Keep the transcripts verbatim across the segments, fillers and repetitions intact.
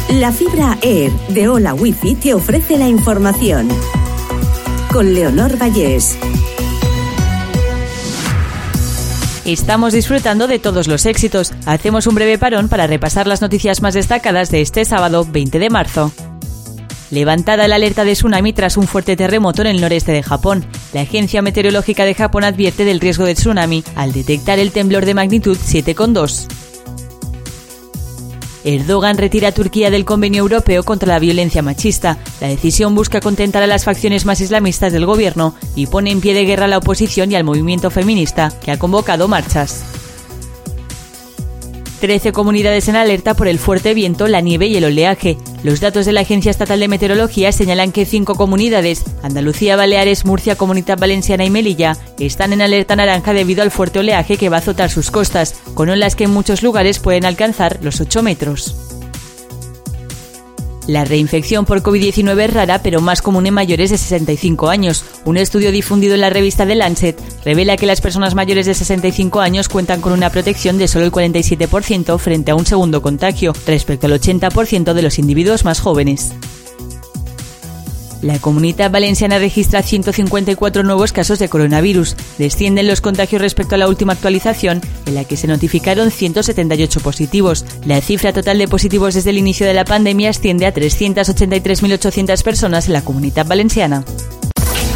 La fibra Air de Hola Wifi te ofrece la información. Con Leonor Vallés. Estamos disfrutando de todos los éxitos. Hacemos un breve parón para repasar las noticias más destacadas de este sábado veinte de marzo. Levantada la alerta de tsunami tras un fuerte terremoto en el noreste de Japón. La Agencia Meteorológica de Japón advierte del riesgo de tsunami al detectar el temblor de magnitud siete coma dos. Erdogan retira a Turquía del Convenio Europeo contra la Violencia Machista. La decisión busca contentar a las facciones más islamistas del gobierno y pone en pie de guerra a la oposición y al movimiento feminista, que ha convocado marchas. Trece comunidades en alerta por el fuerte viento, la nieve y el oleaje. Los datos de la Agencia Estatal de Meteorología señalan que cinco comunidades, Andalucía, Baleares, Murcia, Comunidad Valenciana y Melilla, están en alerta naranja debido al fuerte oleaje que va a azotar sus costas, con olas que en muchos lugares pueden alcanzar los ocho metros. La reinfección por covid diecinueve es rara, pero más común en mayores de sesenta y cinco años. Un estudio difundido en la revista The Lancet revela que las personas mayores de sesenta y cinco años cuentan con una protección de solo el cuarenta y siete por ciento frente a un segundo contagio, respecto al ochenta por ciento de los individuos más jóvenes. La Comunidad Valenciana registra ciento cincuenta y cuatro nuevos casos de coronavirus. Descienden los contagios respecto a la última actualización, en la que se notificaron ciento setenta y ocho positivos. La cifra total de positivos desde el inicio de la pandemia asciende a trescientas ochenta y tres mil ochocientas personas en la Comunidad Valenciana.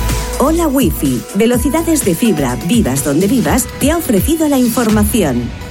Hola Wifi, velocidades de fibra, vivas donde vivas, te ha ofrecido la información.